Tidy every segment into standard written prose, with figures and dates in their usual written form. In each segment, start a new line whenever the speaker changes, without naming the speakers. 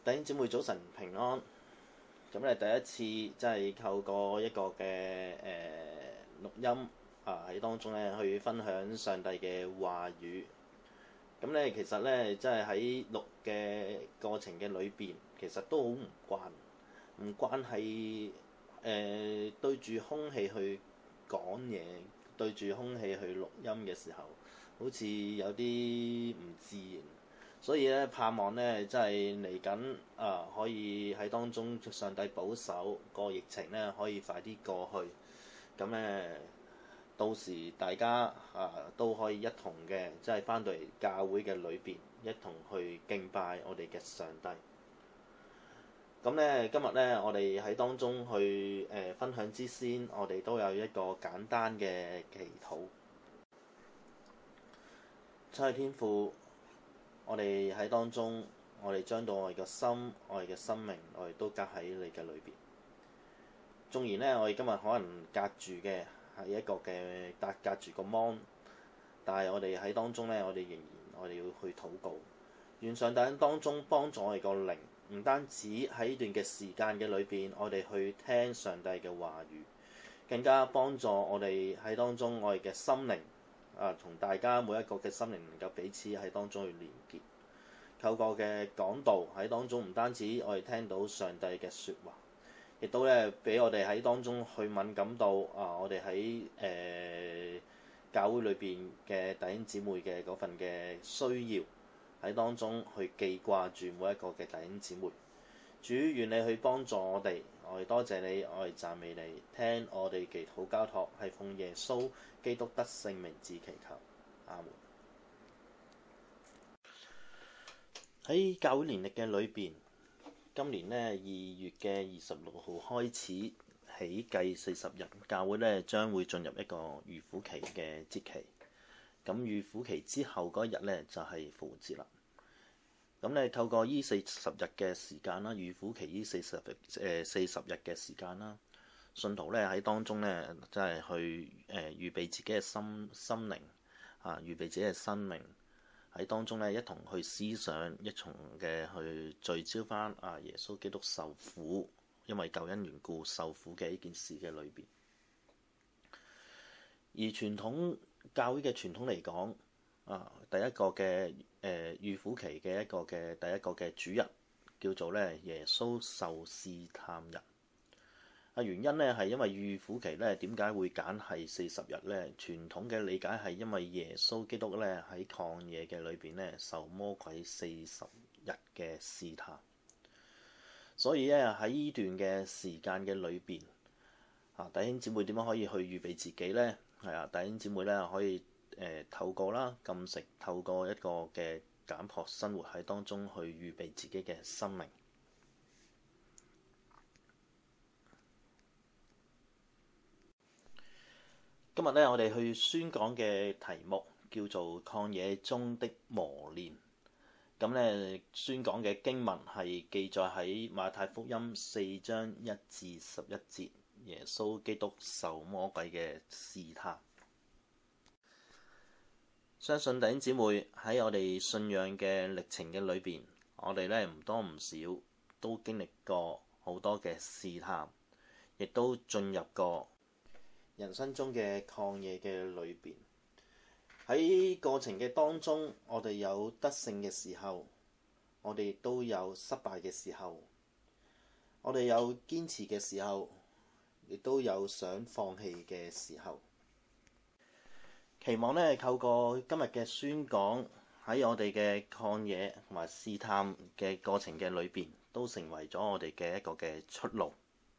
弟兄姊妹早晨平安。咁咧第一次即係透過一個嘅錄音喺當中咧去分享上帝嘅話語。咁咧其實咧即係喺錄嘅過程嘅裏邊，其實都好唔慣係對住空氣去講嘢，對住空氣去錄音嘅時候，好似有啲唔自然。所以咧，盼望咧，即係嚟緊可以喺當中上帝保守個疫情咧，可以快啲過去。咁咧，到時大家都可以一同嘅，即係翻到嚟教會嘅裏邊，一同去敬拜我哋嘅上帝。咁咧，今日咧，我哋喺當中去分享之先，我哋都有一個簡單嘅祈禱。親愛天父，我哋喺當中，我哋將到我哋嘅心、我哋嘅生命，我哋都交喺你嘅裏邊。縱然咧，我哋今日可能隔住嘅係一個嘅隔住個 mon， 但係我哋喺當中咧，我哋仍然我哋要去禱告，願上帝喺當中幫助我哋個靈，唔單止喺呢段嘅時間嘅裏邊，我哋去聽上帝嘅話語，更加幫助我哋喺當中我哋嘅心靈。同大家每一個嘅心靈能夠彼此喺當中去連結，透過嘅講道喺當中，唔單止我哋聽到上帝嘅説話，亦都咧俾我哋喺當中去敏感到我哋喺教會裏邊嘅弟兄姊妹嘅嗰份嘅需要，喺當中去記掛住每一個嘅弟兄姊妹。主，願你去幫助我哋，我哋多謝你，我哋讚美你，聽我哋祈禱交託，係奉耶穌基督得聖名字祈求，阿門。喺教會年歷嘅裏邊，今年呢2月嘅26號開始起計40日，教會呢將會進入一個預苦期嘅節期。咁預苦期之後嗰一日呢，就係復活節啦。咁咧，透過呢40日嘅時間啦，預苦期呢40日嘅時間啦，信徒咧喺當中咧，即係去預備自己嘅心靈預備自己嘅生命喺當中咧，一同去思想，一同嘅去聚焦翻耶穌基督受苦，因為救恩緣故受苦嘅呢件事嘅裏邊。而傳統教會嘅傳統嚟講，第一個嘅預苦期嘅第一個嘅主日叫做咧耶穌受試探日。原因咧係因為預苦期咧點解會揀係40日咧？傳統嘅理解係因為耶穌基督咧喺曠野嘅裏邊咧受魔鬼40日嘅試探，所以咧喺呢段嘅時間嘅裏邊弟兄姊妹點樣可以去預備自己咧？弟兄姊妹咧可以透過禁食，透過一個嘅簡樸生活喺當中去預備自己嘅生命。今日咧，我哋去宣講嘅題目叫做曠野中的磨練。咁咧，宣講嘅經文係記載喺馬太福音4章1至11節，耶穌基督受魔鬼嘅試探。相信弟兄姊妹喺我哋信仰嘅歷程嘅裏邊，我哋咧唔多唔少都經歷過好多嘅試探，亦都進入過人生中嘅曠野嘅裏邊。喺過程嘅當中，我哋有得勝嘅時候，我哋亦都有失敗嘅時候，我哋有堅持嘅時候，亦都有想放棄嘅時候。期望咧透過今日嘅宣講，喺我哋嘅曠野同埋試探嘅過程嘅裏邊，都成為咗我哋嘅一個嘅出路。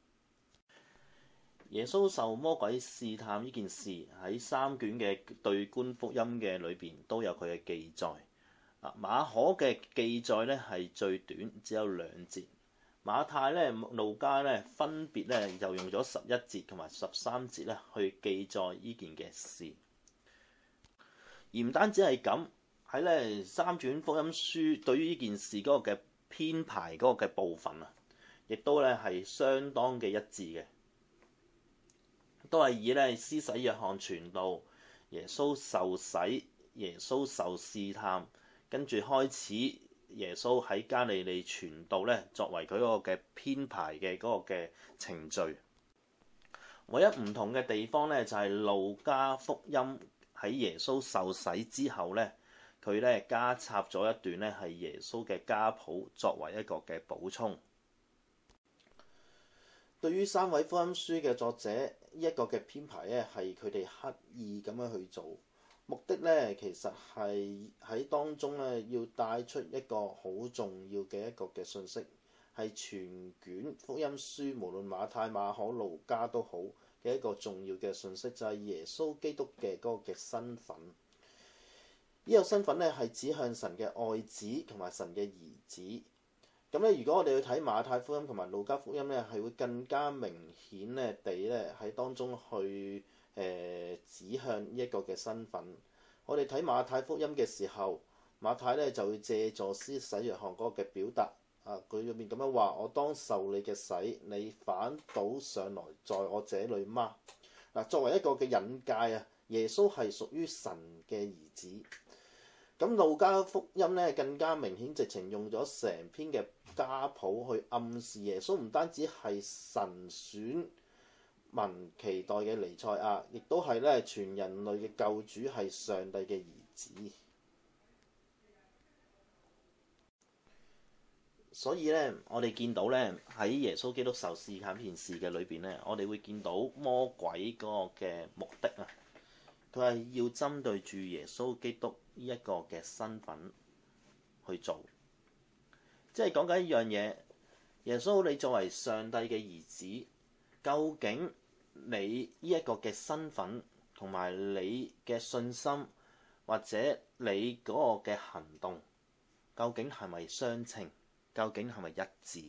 耶穌受魔鬼試探呢件事喺3卷嘅對觀福音嘅裏邊都有佢嘅記載。馬可嘅記載咧係最短，只有2節。馬太咧、路加咧分別咧又用咗11節同埋13節咧去記載呢件嘅事。而唔單止係咁，喺咧3卷福音書對於呢件事嗰個嘅編排嗰個嘅部分亦都咧係相當嘅一致嘅，都係以咧施洗約翰傳道、耶穌受洗、耶穌受試探，跟住開始耶穌喺加利利傳道咧，作為佢嗰個嘅編排嘅嗰個嘅程序。唯一唔同嘅地方咧，就係路加福音喺耶穌受洗之後咧，佢咧加插咗一段咧係耶穌嘅家譜作為一個嘅補充。對於三位福音書嘅作者，呢一個嘅編排咧係佢哋刻意咁樣去做，目的咧其實係喺當中咧要帶出一個好重要嘅一個嘅信息，係全卷福音書無論馬太、馬可、路加都好嘅一個重要嘅信息，就係耶穌基督嘅嗰個嘅身份。呢個身份咧係指向神嘅愛子同埋神嘅兒子。咁咧，如果我哋去睇馬太福音同埋路加福音咧，係會更加明顯咧地咧喺當中去指向呢一個嘅身份。我哋睇馬太福音嘅時候，馬太咧就會借助施洗約翰嗰個嘅表達啊，佢入面咁樣話：我當受你嘅洗，你反倒上來在我這裏嗎？嗱，作為一個嘅引介啊，耶穌係屬於神嘅兒子。咁路加福音咧更加明顯，直情用咗成篇嘅家譜去暗示耶穌唔單止係神選民期待嘅彌賽亞，亦都係咧全人類嘅救主，係上帝嘅兒子。所以咧，我哋見到咧喺耶穌基督受試探件事嘅裏邊咧，我哋會見到魔鬼嗰個嘅目的啊，佢係要針對住耶穌基督呢一個嘅身份去做，即係講緊一樣嘢。耶穌，你作為上帝嘅兒子，究竟你呢一個嘅身份同埋你嘅信心或者你嗰個嘅行動，究竟係咪相稱？究竟係咪一致？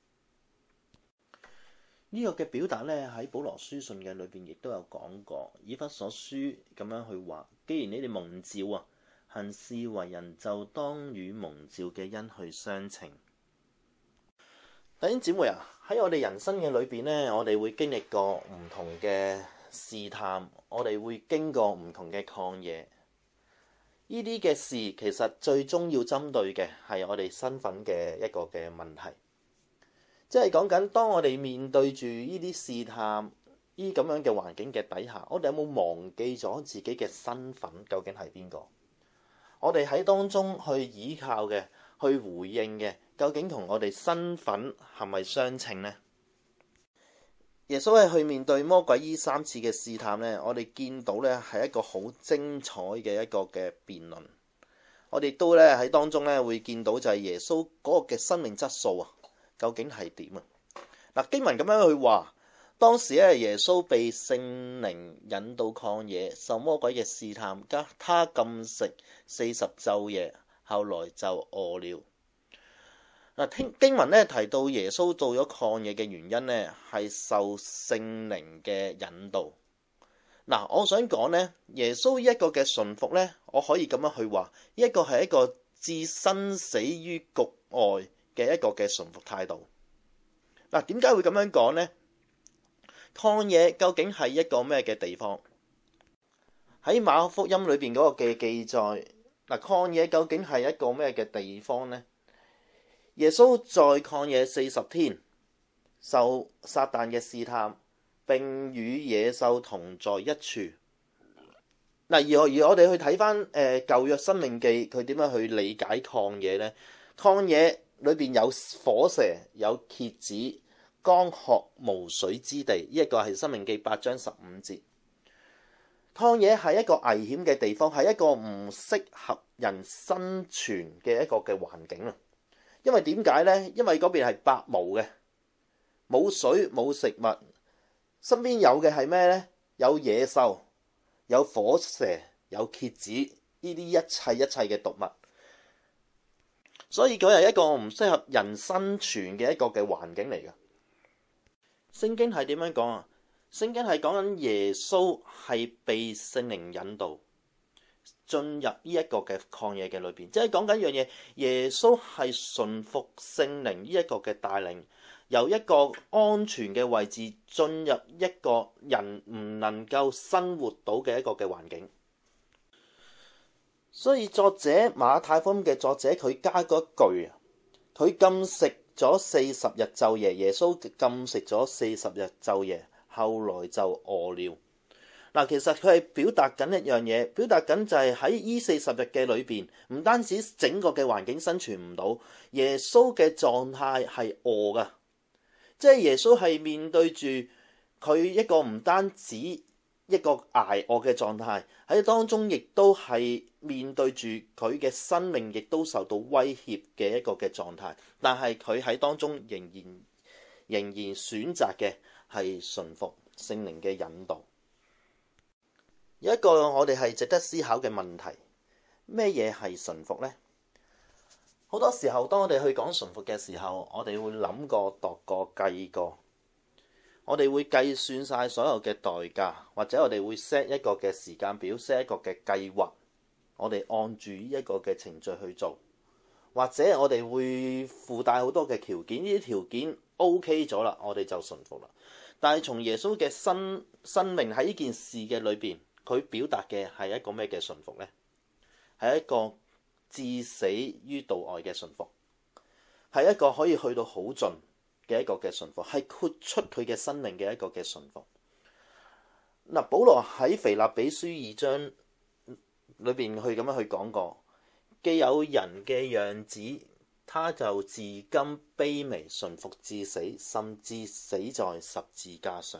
呢個嘅表達咧喺保羅書信嘅裏邊亦都有講過。以弗所書咁樣去話：既然你哋蒙召啊，行事為人就當與蒙召嘅恩去相稱。弟兄姊妹啊，喺我哋人生嘅裏邊咧，我哋會經歷過唔同嘅試探，我哋會經過唔同嘅曠野。呢啲嘅事其實最終要針對嘅係我哋身份嘅一個嘅問題，即係講緊當我哋面對住呢啲試探、呢咁樣嘅環境嘅底下，我哋有冇忘記咗自己嘅身份究竟係邊個？我哋喺當中去依靠嘅、去回應嘅，究竟同我哋身份係咪相稱呢？耶穌係去面對魔鬼呢3次嘅試探呢，我哋見到呢係一個好精彩嘅一個嘅辯論。我哋都呢喺當中呢會見到就係耶穌嗰個嘅生命質素啊，究竟係點啊？嗱，經文咁樣去話，當時咧耶穌被聖靈引導曠野，受魔鬼嘅試探，他禁食40晝夜，後來就餓了。經文咧提到耶穌到咗曠野嘅原因咧，係受聖靈嘅引導。我想講咧，耶穌一個嘅順服咧，我可以咁樣去話，一個係一個置生死於局外嘅一個嘅順服態度。點解會咁樣講呢？曠野究竟係一個咩嘅地方？喺馬可福音裏邊嗰個嘅記載，曠野究竟係一個咩嘅地方呢？耶穌在曠野40天，受撒旦嘅試探，並與野獸同在一處。而我哋去睇翻舊約申命記，佢點樣去理解曠野呢？曠野裏邊有火蛇，有蠍子，乾涸無水之地。呢一個係申命記8章15節。曠野係一個危險嘅地方，係一個唔適合人生存嘅一個嘅環境啊！因為點解呢？因為嗰邊係白無嘅，冇水冇食物，身邊有嘅係咩呢？有野獸，有火蛇，有蠍子，呢啲一切嘅毒物，所以佢係一個唔適合人生存嘅一個嘅環境嚟嘅。聖經係點樣講啊？聖經係講緊耶穌係被聖靈引導進入呢一個嘅曠野嘅裏邊，即係講緊一樣嘢，耶穌係順服聖靈呢一個嘅帶領，由一個安全嘅位置進入一個人唔能夠生活到嘅一個嘅環境。 所以作者馬太福音嘅作者佢加嗰一句啊，佢禁食咗40日晝夜，耶穌禁食咗40日晝夜，後來就餓了。嗱，其實佢係表達緊一樣嘢，表達緊就係喺呢40日嘅裏邊，唔單止整個嘅環境生存唔到，耶穌嘅狀態係餓噶，即係耶穌係面對住佢一個唔單止一個捱餓嘅狀態，喺當中亦都係面對住佢嘅生命亦都受到威脅嘅一個嘅狀態，但係佢喺當中仍然選擇嘅係順服聖靈嘅引導。有一個我哋係值得思考嘅問題，咩嘢係順服呢？好多時候當我哋去講順服嘅時候，我哋會諗過、度過、計過，我哋會計算晒所有嘅代價，或者我哋會 set 一個嘅時間表， set 一個嘅計劃，我哋按住呢一個嘅程序去做，或者我哋會附帶好多嘅條件，呢啲條件 OK 咗啦，我哋就順服啦。但係從耶穌嘅生命喺呢件事嘅裏邊，佢表達嘅係一個咩嘅順服呢？係一個至死於度外嘅順服，係一個可以去到好盡嘅一個嘅順服，係豁出佢嘅生命嘅一個嘅順服。嗱，保羅喺腓立比書2章裏邊去咁樣去講過，既有人嘅樣子，他就自甘卑微，順服至死，甚至死在十字架上。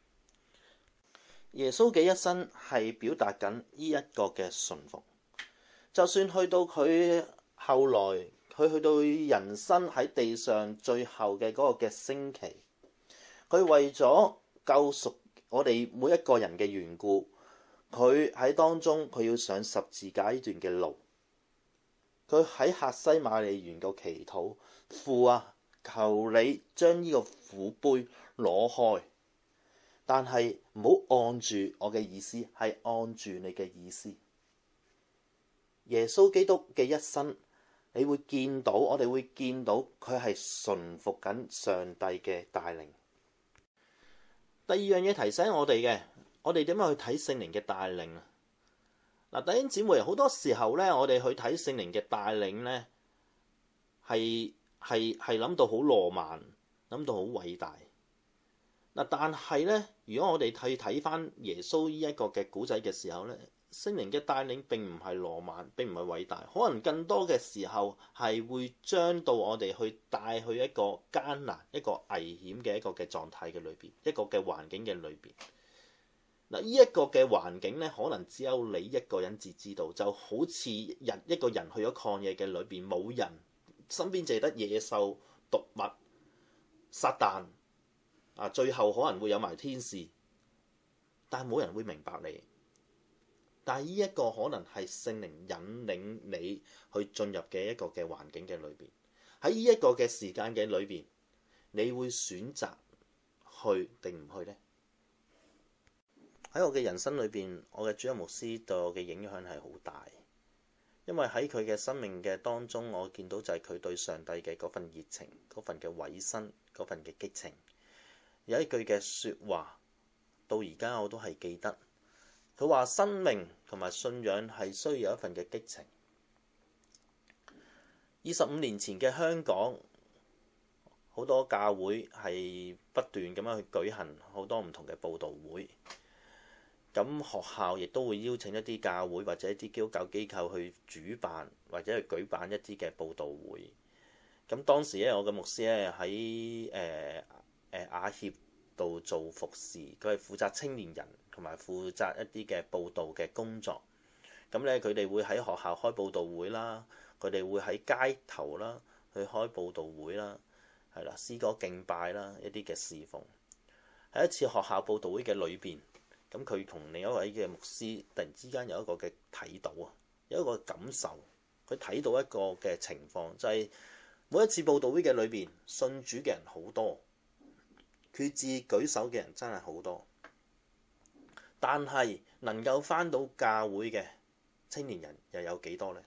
耶穌嘅一生係表達緊呢一個嘅順服，就算去到佢後來，佢去到人生喺地上最後嘅嗰個嘅星期，佢為咗救贖我哋每一個人嘅緣故，佢喺當中佢要上十字架呢段嘅路，佢喺客西馬尼園個祈禱，父啊，求你將呢個苦杯攞開。但係唔好按住我嘅意思，係按住你嘅意思。耶穌基督嘅一生，你會見到，我哋會見到佢係順服緊上帝嘅帶領。第二樣嘢提醒我哋嘅，我哋點樣去睇聖靈嘅帶領啊？嗱，弟兄姊妹，好多時候咧，我哋去睇聖靈嘅帶領咧，係諗到好浪漫，諗到好偉大。嗱，但係咧，如果我哋去睇翻耶穌呢一個嘅古仔嘅時候咧，聖靈嘅帶領並唔係浪漫，並唔係偉大，可能更多嘅時候係會將到我哋去帶去一個艱難、一個危險嘅一個嘅狀態嘅裏邊，一個嘅環境嘅裏邊。嗱，呢一個嘅環境咧，可能只有你一個人至知道，就好似一個人去咗曠野嘅裏邊，冇人，身邊淨係得野獸、毒物、撒旦。最後可能會有埋天使，但係冇人會明白你。但係呢一個可能係聖靈引領你去進入嘅一個嘅環境嘅裏邊，喺呢一個嘅時間嘅裏邊，你會選擇去定唔去呢？喺我嘅人生裏邊，我嘅主任牧師對我嘅影響係好大，因為喺佢嘅生命嘅當中，我見到就係佢對上帝嘅嗰份熱情、嗰份嘅委身、嗰份嘅激情。有一句嘅説話，到而家我都係記得。佢話：生命同埋信仰係需要有一份嘅激情。25年前嘅香港，好多教會係不斷咁樣去舉行好多唔同嘅佈道會。咁學校亦都會邀請一啲教會或者一啲基督教機構去主辦或者去舉辦一啲嘅佈道會。咁當時咧，我嘅牧師咧喺亞協度做服侍，佢係負責青年人同埋負責一啲嘅佈道嘅工作。咁咧，佢哋會喺學校開佈道會啦，佢哋會喺街頭啦去開佈道會啦，係啦，詩歌敬拜啦，一啲嘅侍奉。喺一次學校佈道會嘅裏邊，咁佢同另一位嘅牧師突然之間有一個嘅睇到啊，有一個感受，佢睇到一個嘅情況，就係每一次佈道會嘅裏邊，信主嘅人好多，決志舉手嘅人真係好多，但係能夠返到教會嘅青年人又有幾多呢？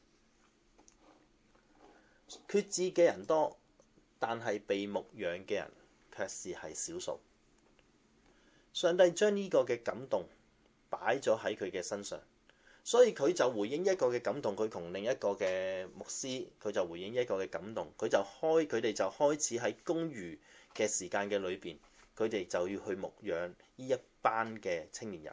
決志嘅人多，但係被牧養嘅人卻係少數。上帝將呢個嘅感動擺咗喺佢嘅身上， 所以佢就回應一個嘅感動，佢同另一個嘅牧師，佢就回應一個嘅感動，佢哋就開始喺公餘嘅時間嘅裏邊，佢哋就要去牧養呢一班嘅青年人。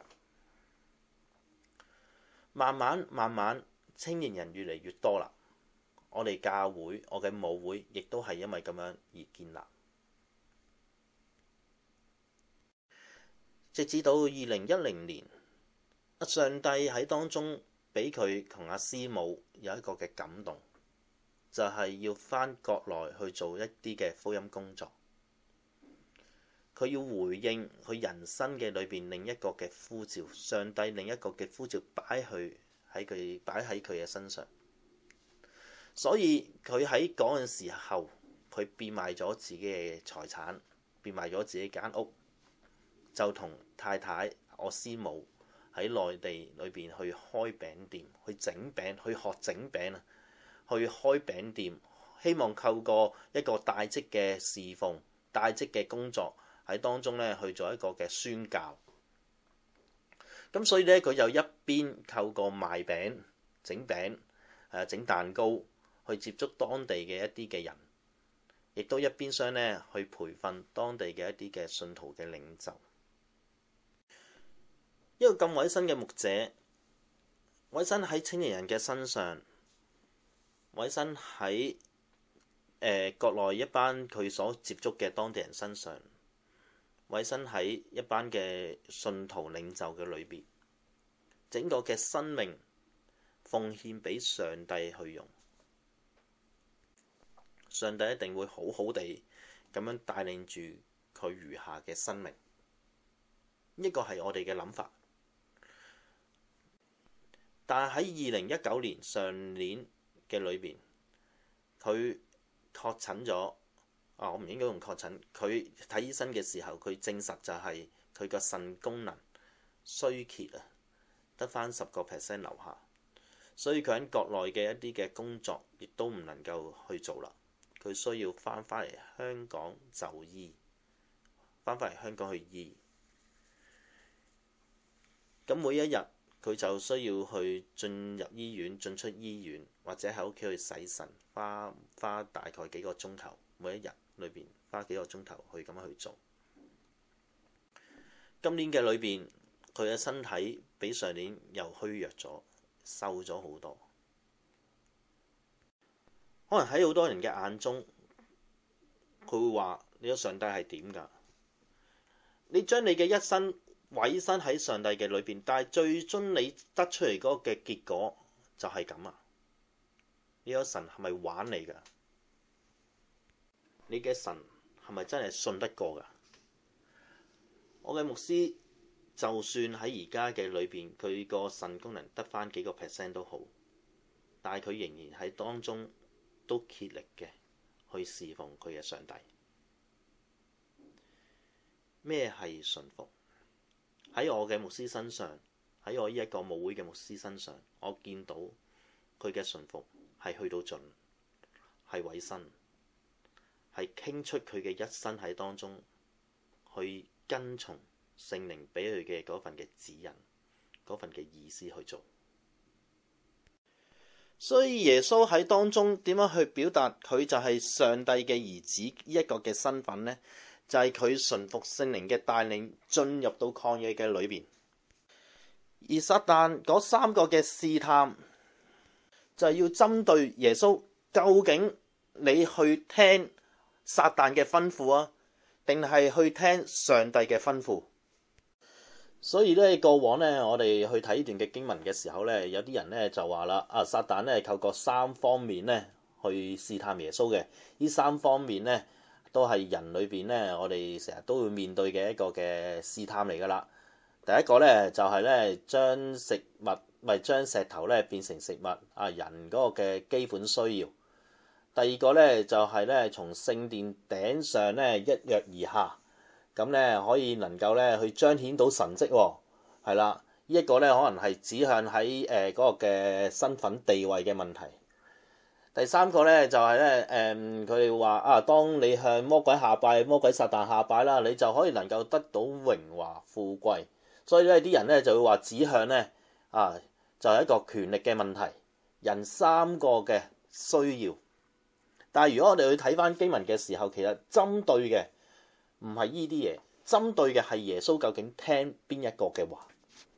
慢慢，青年人越嚟越多啦。我哋教會，我嘅母會，亦都係因為咁樣而建立。直至到2010年，上帝喺當中俾佢同阿師母有一個嘅感動，就係要返國內去做一啲嘅福音工作。佢要回應佢人生嘅裏邊另一個嘅呼召，上帝另一個嘅呼召擺喺佢嘅身上。所以佢喺嗰陣時候，佢變賣咗自己嘅財產，變賣咗自己間屋，就同太太我師母喺內地裏邊去開餅店，去整餅，去學整餅啊，去開餅店，希望透過一個大職嘅侍奉、大職嘅工作喺當中咧去做一個嘅宣教。咁所以咧，佢就一邊透過賣餅、整餅、整蛋糕，去接觸當地嘅一啲嘅人，亦都一邊廂咧去培訓當地嘅一啲嘅信徒嘅領袖。一個咁委身嘅牧者，委身喺青年人嘅身上，委身喺國內一班佢所接觸嘅當地人身上，委身喺一班嘅信徒領袖嘅裏邊，整個嘅生命奉獻俾上帝去用。上帝一定會好好地咁樣帶領住佢餘下嘅生命。呢個係我哋嘅諗法。但係喺2019年上年嘅裏邊，佢確診咗。我唔應該用確診。佢睇醫生嘅時候，佢證實就係佢個腎功能衰竭啊，得返10% 留下。所以佢喺國內嘅一啲嘅工作亦都唔能夠去做啦。佢需要返嚟香港就醫，返嚟香港去醫。咁每一日佢就需要去進入醫院、進出醫院，或者喺屋企去洗腎，花大概幾個鐘頭，每一日裏邊花幾個鐘頭去咁樣去做。今年嘅裏邊，佢嘅身體比上年又虛弱咗，瘦咗好多。可能喺好多人嘅眼中，佢會話：你個上帝係點㗎？你將你嘅一生委身喺上帝嘅裏邊，但係最終你得出嚟嗰個嘅結果就係咁啊！你個神係咪玩你㗎？你嘅神係咪真係信得過㗎？我嘅牧師就算喺而家嘅裏邊，佢個腎功能得返幾個%都好，但係佢仍然喺當中都竭力嘅去侍奉佢嘅上帝。咩係順服？喺我嘅牧師身上，喺我呢一個母會嘅牧師身上，我見到佢嘅順服係去到盡，係委身，係傾出佢嘅一生喺當中去跟從聖靈俾佢嘅嗰份嘅指引，嗰份嘅意思去做。所以耶穌喺當中點樣去表達佢就係上帝嘅兒子呢一個嘅身份呢？就係佢順服聖靈嘅帶領，進入到曠野嘅裏邊。而撒旦嗰3個嘅試探，就係要針對耶穌，究竟你去聽撒旦嘅吩咐啊，定係去聽上帝嘅吩咐？所以咧，過往咧，我哋去睇呢段嘅經文嘅時候咧，有啲人咧就話啦：撒旦咧透過3方面咧去試探耶穌嘅，呢3方面咧，都係人裏邊咧，我哋成日都會面對嘅一個嘅試探嚟㗎啦。第一個咧就係咧將石頭咧變成食物啊，人嗰個嘅基本需要。第二個咧就係咧從聖殿頂上咧一躍而下，咁咧可以能夠咧去彰顯到神蹟喎，係啦。呢一個咧可能係指向喺嗰個嘅身份地位嘅問題。第三個咧就係咧佢哋話當你向魔鬼下拜、魔鬼撒旦下拜啦，你就可以能夠得到榮華富貴。所以咧啲人咧就會話指向咧就係一個權力嘅問題，人三個嘅需要。但係如果我哋去睇翻經文嘅時候，其實針對嘅唔係呢啲嘢，針對嘅係耶穌究竟聽邊一個嘅話。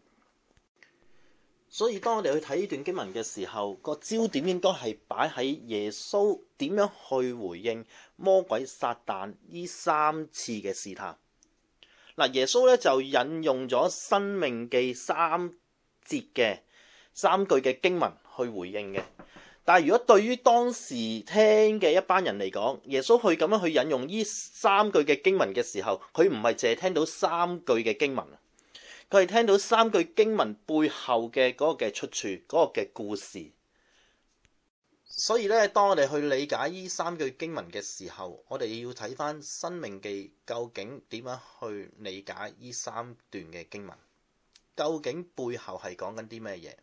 所以當我哋去睇呢段經文嘅時候，個焦點應該係擺喺耶穌點樣去回應魔鬼撒旦呢3次嘅試探。嗱，耶穌咧就引用咗《申命記》3節嘅3句嘅經文去回應嘅。但係如果對於當時聽嘅一班人嚟講，耶穌去咁樣去引用呢3句嘅經文嘅時候，佢唔係淨係聽到3句嘅經文，佢係聽到3句經文背後嘅嗰個嘅出處，嗰個嘅故事。所以咧，當我哋去理解呢3句經文嘅時候，我哋要睇翻《申命記》究竟點樣去理解呢3段嘅經文，究竟背後係講緊啲咩嘢？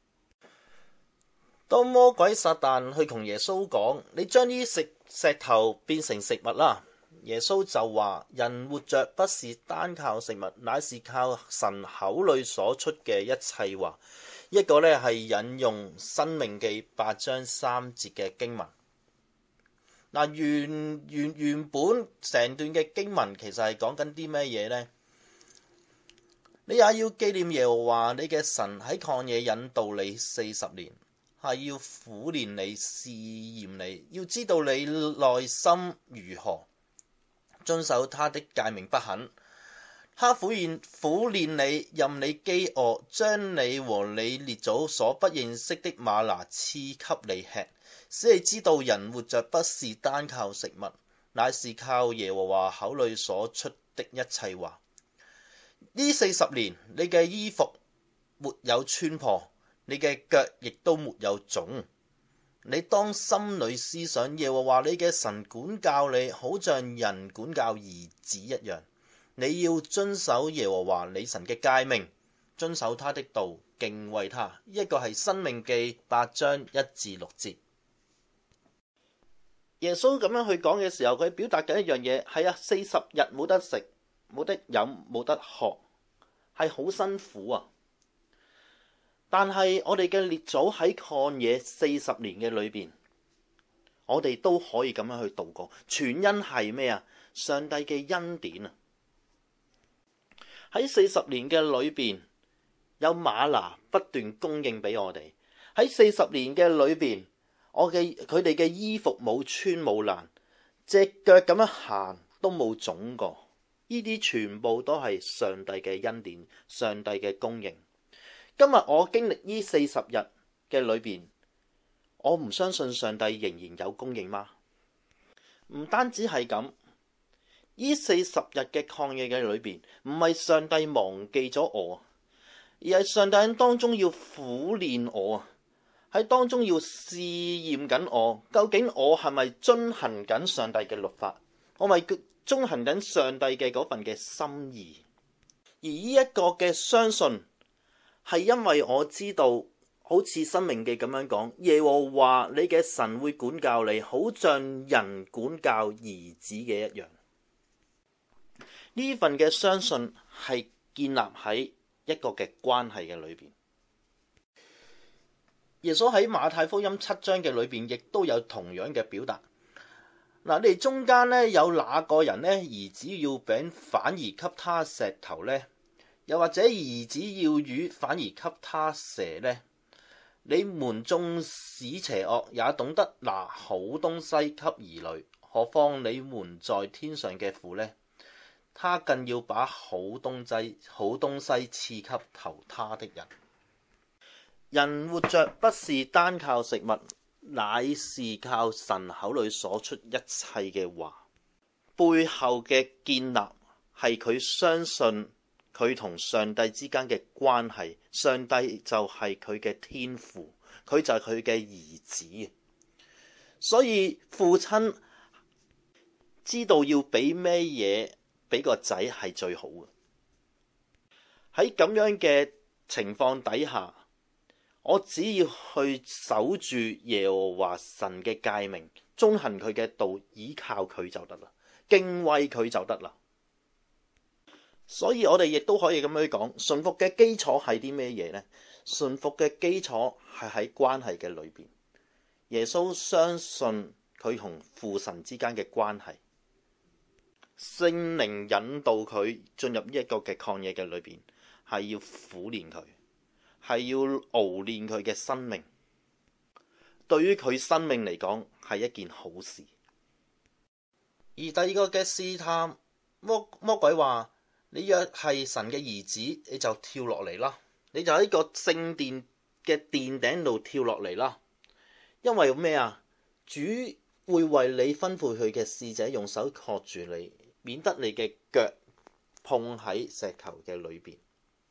當魔鬼撒旦去同耶穌講，你將呢啲石頭變成食物啦，耶穌就話：人活着不是單靠食物，乃是靠神口裏所出嘅一切話。一個呢係引用申命記8章3節嘅經文。嗱，原本成段嘅經文其實係講緊啲咩嘢呢？你也要紀念耶和華你嘅神喺曠野引導你40年。係要苦練你，試驗你，要知道你內心如何，遵守他的誡命不肯。他苦練你，任你飢餓，將你和你列祖所不認識的嗎哪賜給你吃，使你知道人活着不是單靠食物，乃是靠耶和華口裏所出的一切話。呢40年，你嘅衣服沒有穿破，你嘅腳亦都沒有腫。你當心裏思想，耶和華你嘅神管教你，好像人管教兒子一樣。你要遵守耶和華你神嘅誡命，遵守他的道，敬畏他。一個係申命記8章1至6節。耶穌咁樣去講嘅時候，佢表達緊一樣嘢，係啊，40日冇得食，冇得飲，冇得喝，係好辛苦啊！但係我哋嘅列祖喺曠野40年嘅裏邊，我哋都可以咁樣去度過。全因係咩啊？上帝嘅恩典啊！喺40年嘅裏邊，有嗎哪不斷供應俾我哋。喺40年嘅裏邊，佢哋嘅衣服冇穿冇爛，隻腳咁樣行都冇腫過。呢啲全部都係上帝嘅恩典，上帝嘅供應。今日我經歷呢40日嘅裏邊，我唔相信上帝仍然有供應嗎？唔單止係咁，呢40日嘅曠野嘅裏邊，唔係上帝忘記咗我，而係上帝喺當中要苦練我，喺當中要試驗緊我，究竟我係咪遵行緊上帝嘅律法？我咪遵行緊上帝嘅嗰份嘅心意？而呢一個嘅相信，係因為我知道，好似申命記咁樣講，耶和華你嘅神會管教你，好像人管教兒子嘅一樣。呢份嘅相信係建立喺一個嘅關係嘅裏邊。耶穌喺馬太福音7章嘅裏邊，亦都有同樣嘅表達。嗱，你哋中間呢，有哪個人呢？兒子要餅反而給他石頭呢？又或者兒子要魚反而給他蛇呢？你們縱使邪惡，也懂得拿好東西給兒女，何況你們在天上嘅父呢？他更要把好東西賜給求他的人。人活着不是單靠食物，乃是靠神口裏所出一切嘅話。背後嘅建立係佢相信佢同上帝之間嘅關係，上帝就係佢嘅天父，佢就係佢嘅兒子。所以父親知道要俾咩嘢俾個仔係最好嘅。喺咁樣嘅情況底下，我只要去守住耶和華神嘅誡命，遵行佢嘅道，依靠佢就得啦，敬畏佢就得啦。所以我哋亦都可以咁樣講，順服嘅基礎係啲咩嘢呢？ 順服嘅基礎係喺關係嘅裏邊。耶穌相信佢同父神之間嘅關係，聖靈引導佢進入呢一個嘅曠野嘅裏邊，係要苦練佢，係要熬練佢嘅生命。對於佢生命嚟講係一件好事。而第二個嘅試探，魔鬼話：你若係神嘅兒子，你就跳落嚟啦，你就喺個聖殿嘅殿頂度跳落嚟啦。因為咩啊？主會為你吩咐佢嘅使者用手托住你，免得你嘅腳碰喺石頭嘅裏邊。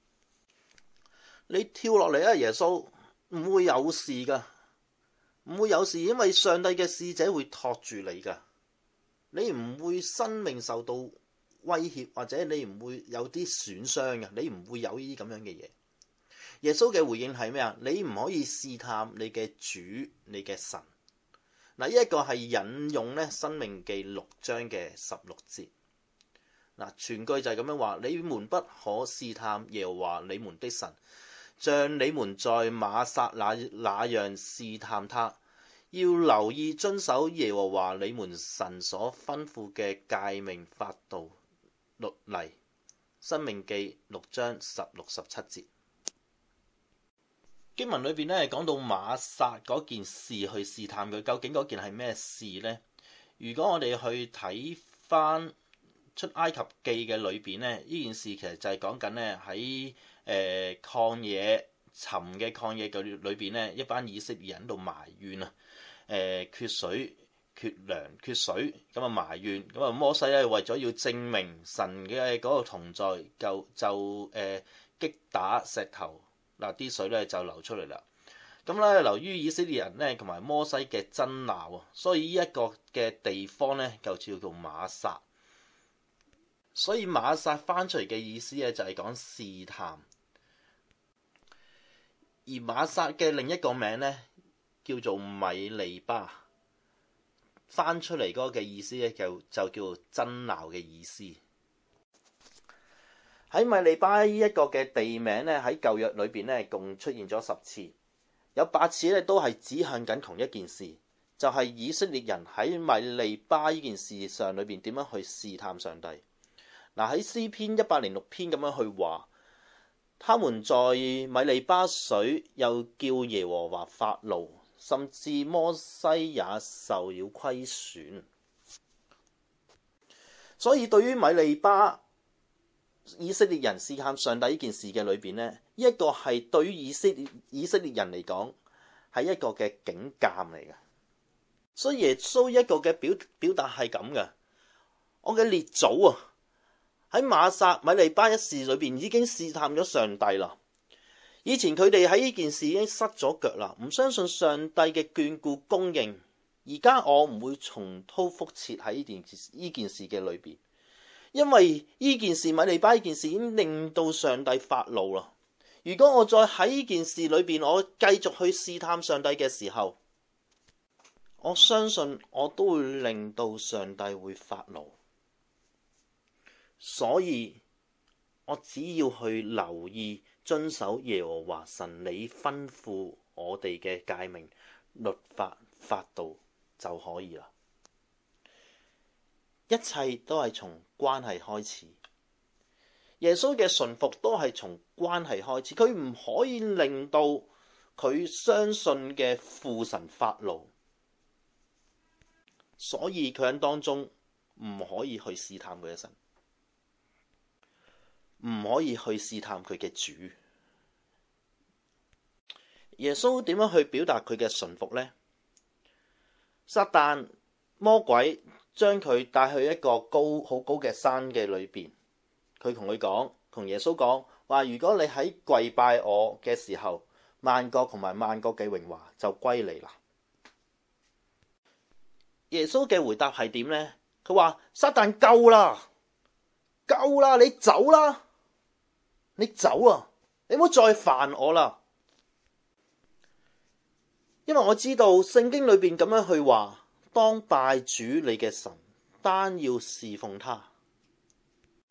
你跳落嚟啊！耶穌唔會有事噶，唔會有事，因為上帝嘅使者會托住你噶，你唔會生命受到威脅，或者你唔會有啲損傷嘅，你唔會有呢啲咁樣嘅嘢。耶穌嘅回應係咩啊？你唔可以試探你嘅主，你嘅神。嗱，呢一個係引用咧《申命記》6章嘅16節。嗱，全句就係咁樣話：你們不可試探耶和華你們的神，像你們在瑪撒那樣試探他。要留意遵守耶和華你們神所吩咐嘅誡命法度律例。《申命記》6章16、17節。經文裏邊咧講到瑪撒嗰件事去試探佢，究竟嗰件係咩事呢？如果我哋去睇翻出埃及記嘅裏邊咧，呢件事其實就係講緊咧喺曠野尋嘅曠野嘅裏邊咧，一班以色列人喺度埋怨啊，缺水、缺糧、缺水，咁啊埋怨，咁啊摩西咧為咗要證明神嘅嗰個同在，就擊打石頭。嗱，啲水咧就流出嚟啦。咁咧，由於以色列人咧同埋摩西嘅爭鬧啊，所以呢一個嘅地方咧就叫做瑪撒。所以瑪撒翻出嚟嘅意思咧就係講試探。而瑪撒嘅另一個名咧叫做米利巴，翻出嚟嗰個嘅意思咧就叫做爭鬧嘅意思。喺米利巴呢一個嘅地名咧，喺舊約裏邊咧，共出現咗10次，有8次咧都係指向緊同一件事，就係以色列人喺米利巴呢件事上裏邊點樣去試探上帝。嗱，喺詩篇106篇咁樣去話，他們在米利巴水又叫耶和華發怒，甚至摩西也受了虧損。所以對於米利巴以色列人試探上帝呢件事嘅裏邊呢，一個係對於以色列人嚟講係一個嘅警鑑嚟嘅。所以耶穌一個嘅表達係咁嘅：我嘅列祖啊，喺瑪撒米利巴一事裏邊已經試探咗上帝啦。以前佢哋喺呢件事已經失咗腳啦，唔相信上帝嘅眷顧供應。而家我唔會重蹈覆轍喺呢件事嘅裏邊。因為呢件事米利巴呢件事已經令到上帝發怒啦。如果我再喺呢件事裏邊我繼續去試探上帝嘅時候，我相信我都會令到上帝會發怒。所以我只要去留意遵守耶和華神你吩咐我哋嘅誡命律法法度就可以啦。一切都係從關係開始，耶穌嘅順服都係從關係開始。佢唔可以令到佢相信嘅父神發怒，所以佢喺當中唔可以去試探佢嘅神，唔可以去試探佢嘅主。耶穌點樣去表達佢嘅順服呢？撒旦魔鬼將佢帶去一個好高嘅山嘅裏邊，佢同耶穌講話：如果你喺跪拜我嘅時候，萬國同埋萬國嘅榮華就歸你啦。耶穌嘅回答係點呢？佢話：撒旦夠啦，夠啦，你走啦，你走啊，你唔好再煩我啦。因為我知道聖經裏邊咁樣去話。當拜主你嘅神，單要侍奉他。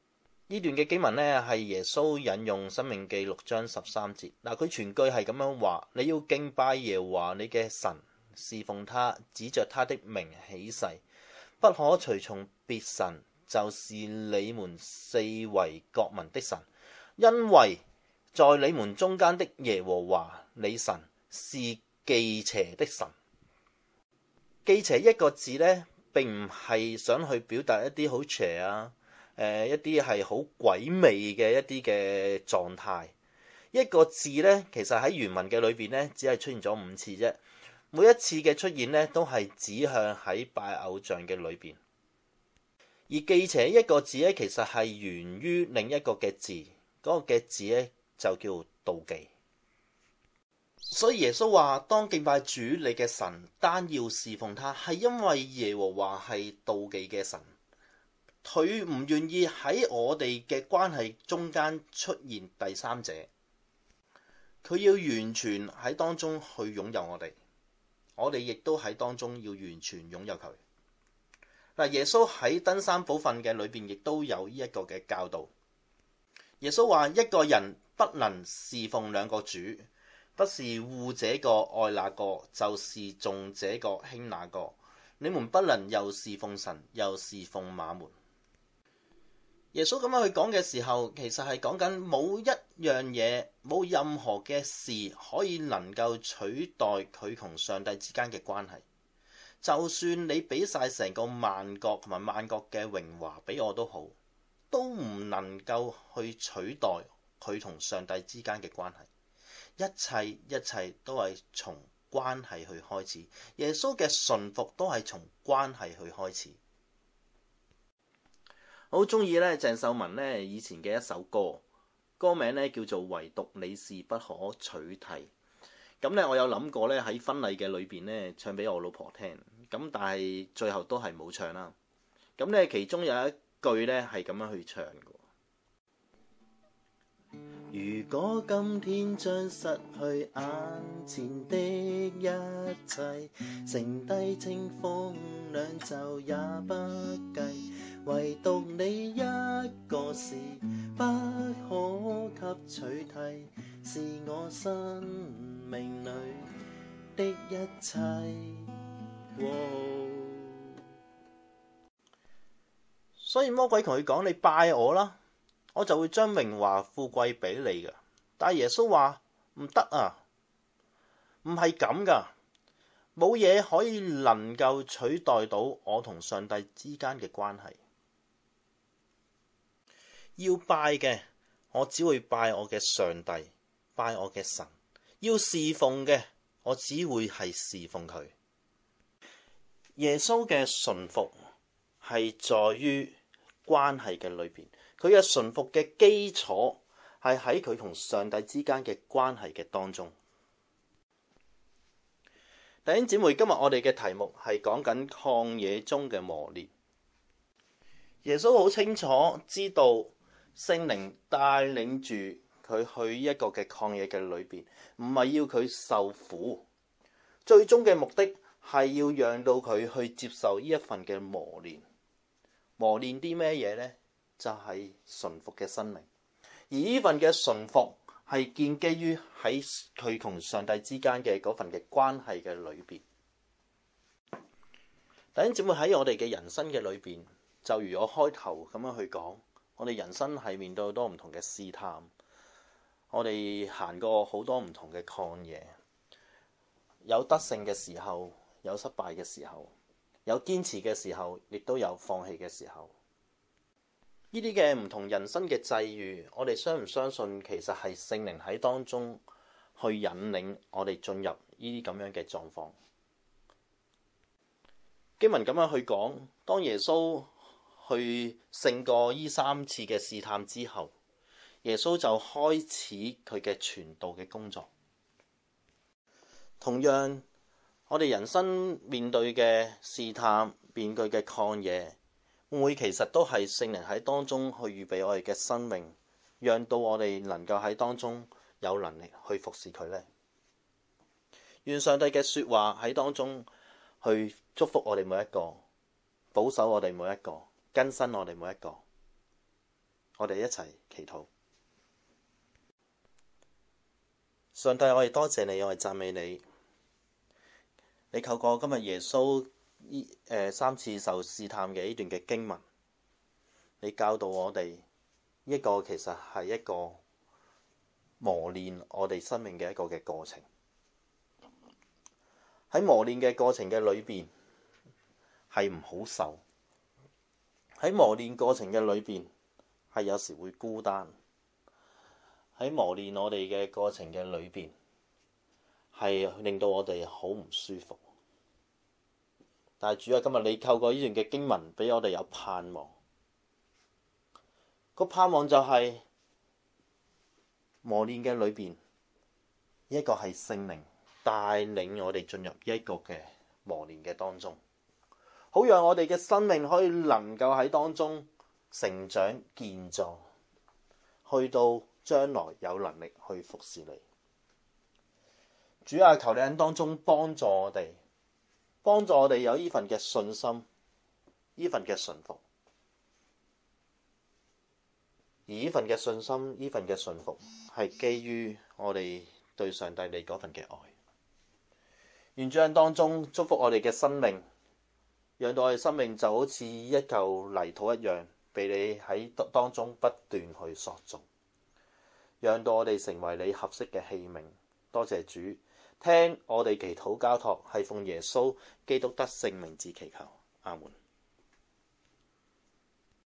呢段嘅經文呢，係耶穌引用《申命記》6章13節。嗱，佢全句係咁樣話：你要敬拜耶和華你嘅神，侍奉他，指着他的名起誓，不可隨從別神，就是你們四圍國民的神，因為在你們中間的耶和華你神是忌邪的神。忌邪一個字呢，並唔係想去表達一啲好邪啊，一啲係好鬼魅嘅一啲嘅狀態。一個字呢，其實喺原文嘅裏邊呢，只係出現咗5次啫。每一次嘅出現呢，都係指向喺拜偶像嘅裏邊。而忌邪一個字呢，其實係源於另一個嘅字，嗰個嘅字呢，就叫妒忌。所以耶穌話：當敬拜主你嘅神，單要侍奉他，係因為耶和華係妒忌嘅神。佢唔願意喺我哋嘅關係中間出現第三者，佢要完全喺當中去擁有我哋亦都喺當中要完全擁有佢。嗱，耶穌喺登山寶訓嘅裏邊亦都有呢一個嘅教導。耶穌話：一個人不能侍奉兩個主，不是惡這個愛那個，就是重這個輕那個。你們不能又侍奉神，又侍奉馬門。耶穌咁樣去講嘅時候，其實係講緊冇一樣嘢，冇任何嘅事可以能夠取代佢同上帝之間嘅關係。就算你俾晒成個萬國同埋萬國嘅榮華俾我都好，都唔能夠去取代佢同上帝之間嘅關係。一切都係從關係去開始。耶穌嘅順服都係從關係去開始。好中意咧鄭秀文咧以前嘅一首歌，歌名咧叫做《唯獨你是不可取替》。咁咧我有諗過咧喺婚禮嘅裏邊咧唱俾我老婆聽，咁但係最後都係冇唱啦。咁咧其中有一句咧係咁樣去唱嘅：如果今天將失去眼前的一切，剩低清風兩袖也不計，唯獨你一個是不可給取替，是我生命裏的一切。所以魔鬼同佢講：你拜我啦，我就會將榮華富貴俾你㗎。但係耶穌話唔得啊，唔係咁㗎，冇嘢可以能夠取代到我同上帝之間嘅關係。要拜嘅，我只會拜我嘅上帝，拜我嘅神；要侍奉嘅，我只會係侍奉佢。耶穌嘅順服係在於關係嘅裏邊，佢嘅順服嘅基礎係喺佢同上帝之間嘅關係嘅當中。弟兄姊妹，今日我哋嘅題目係講緊曠野中嘅磨練。耶穌好清楚知道聖靈帶領住佢去一個嘅曠野嘅裏邊，唔係要佢受苦，最終嘅目的係要讓到佢去接受呢一份嘅磨練。磨練啲咩嘢呢？就係順服嘅生命。而呢份嘅順服係建基於喺佢同上帝之間嘅嗰份嘅關係嘅裏邊。弟兄姊妹，喺我哋嘅人生嘅裏邊，就如我開頭咁樣去講，我哋人生係面對好多唔同嘅試探，我哋行過好多唔同嘅曠野，有得勝嘅時候，有失敗嘅時候，有堅持嘅時候，亦都有放棄嘅時候。呢啲嘅唔同人生嘅際遇，我哋相唔相信其實係聖靈喺當中去引領我哋進入呢啲咁樣嘅狀況。經文咁樣去講，當耶穌去勝過呢3次嘅試探之後，耶穌就開始佢嘅傳道嘅工作。同樣，我哋人生面對嘅試探，面對嘅曠野，會唔會其實都係聖靈喺當中去預備我哋嘅生命，讓到我哋能夠喺當中有能力去服侍佢呢？願上帝嘅說話喺當中去祝福我哋每一個，保守我哋每一個，更新我哋每一個。 我哋一齊祈禱。上帝，我哋多謝你，我哋讚美你。你透過今日耶穌3次受試探嘅呢段嘅經文，你教導我哋呢個其實係一個磨練我哋生命嘅一個嘅過程。喺磨練嘅過程嘅裏邊係唔好受，喺磨練過程嘅裏邊係有時會孤單，喺磨練我哋嘅過程嘅裏邊係令到我哋好唔舒服。但係主啊，今日你透過呢段嘅經文俾我哋有盼望，個盼望就係磨練嘅裏邊一個係聖靈帶領我哋進入一個嘅磨練嘅當中，好讓我哋嘅生命可以能夠喺當中成長健壯，去到將來有能力去服侍你。主啊，求你喺當中幫助我哋有呢份嘅信心，呢份嘅順服，而呢份嘅信心，呢份嘅順服係基於我哋對上帝你嗰份嘅愛。願主喺當中祝福我哋嘅生命，讓到我哋生命就好似一嚿泥土一樣，被你喺當中不斷去塑造，讓到我哋成為你合適嘅器皿。多謝主，聽我哋祈禱交託，係奉耶穌基督得勝名字祈求，阿門。